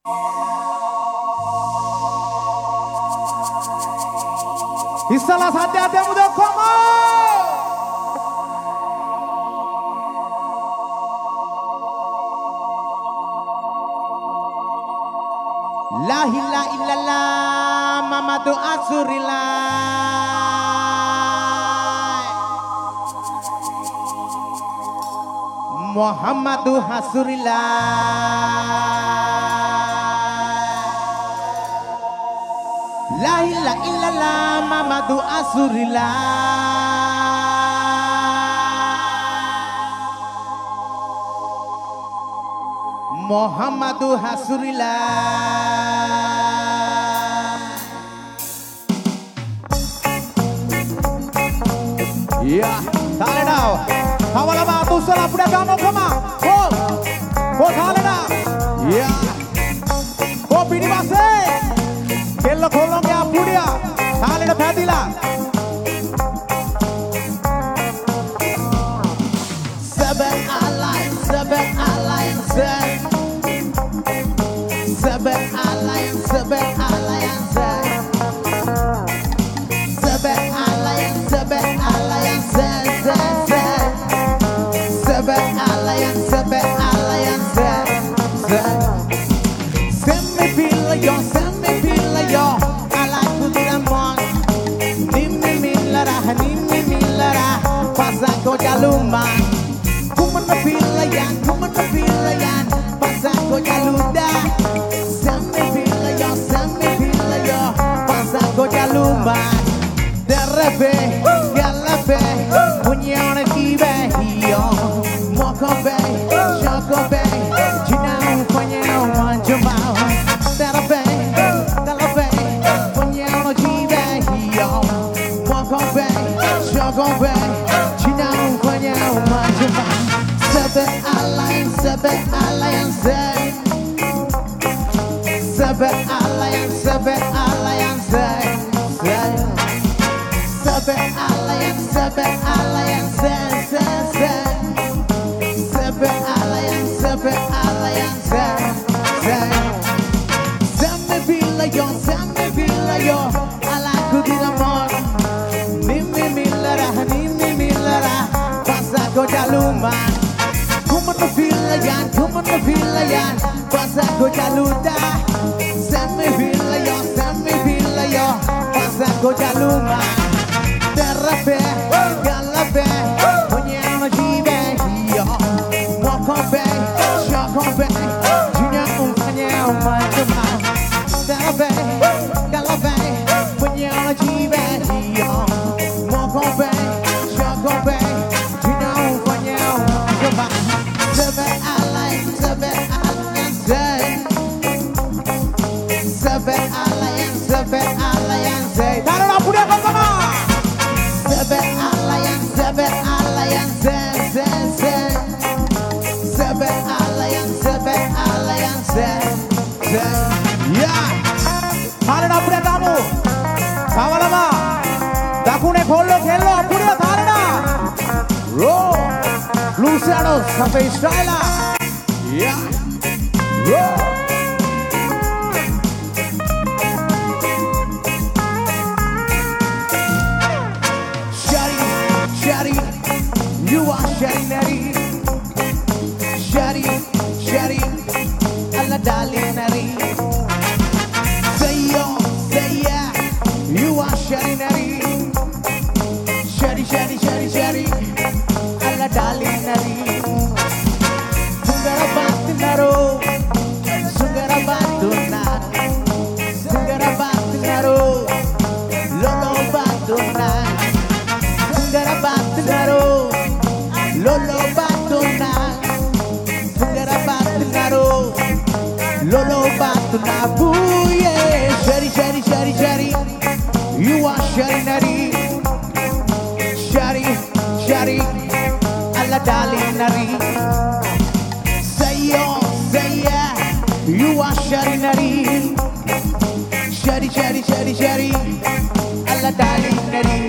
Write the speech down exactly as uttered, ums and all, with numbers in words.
Istilah hati-hati muda komo. La ilaha illallah Muhammadu Rasulullah Muhammadu Rasulullah La ilaha illallah Muhammadu Rasulullah Muhammadu Rasulullah. Ya, taale nao. Hawala ma tu sala puda kamo kama. Ko. Ko taale na. Ya. Ko pini base. Kello kholong ya pudia. Taale na phadila. Seven alliance, seven alliance. Seven alliance, seven alliance. Seven alliance, seven alliance. Seven alliance, seven alliance. Send me feel yo, send me feel yo. I like to be the one. Nimmi millara, nimmi millara. Pasa ko jaluma. Kuman na feel yan, kuman na feel yan. Pasa ko jaluda. Jalumba, derebe, galabe, punyana kibe, yo, mokobe, shokobe, jinau punyana manjumau, derebe, galabe, punyana kibe, yo, mokobe, shokobe, jinau punyana manjumau. Seven alliance, seven alliance, seven alliance, seven alliance. Seven alliance, seven alliance, seven alliance, seven alliance. Send me feel like yo, send me feel like yo. I like to be the more. Nimmi millara, nimmi millara. Pasa ko jaluma. Kuman na feel like yan, kuman na feel like yan. Pasa ko jaluda. Send me feel like yo, send me feel like yo. Pasa ko jaluma. Derebe, galabe, punyana kibe, yo, mokobe, shokobe, jinya umfanya umajuma. Derebe, galabe, punyana kibe, yo, mokobe, shokobe, jinya umfanya umajuma. Seven alliance, seven alliance, seven alliance, seven alliance. Taruh lampu dia sama. Seven alliance, seven alliance, seven alliance, seven alliance. Yeah. Thalena pude kamu. Kawalama. Dakune kholo khelo pude thalena. Roll. Luciano sampai Israela. Yeah. Roll. You are Shari Nari, Shari, Shari, Allah Dali Nari. Say yo, say yeah. You are Shari Nari, Shari, Shari, Shari, Shari, Allah Dali Nari. Sungara Batu Naro, Sungara Batu Nar, Sungara Batu Naro, Lolo Batu Nar, Sungara Batu Naro. Lolo batuna, sungara batunaro. Lolo batuna, booye. Shari, shari, shari, shari. You are Shari Nari, Shari, Shari, Allah Dali Nari. Say yo, say yeah. You are Shari Nari, Shari, shari, shari, shari. Allah Dali Nari.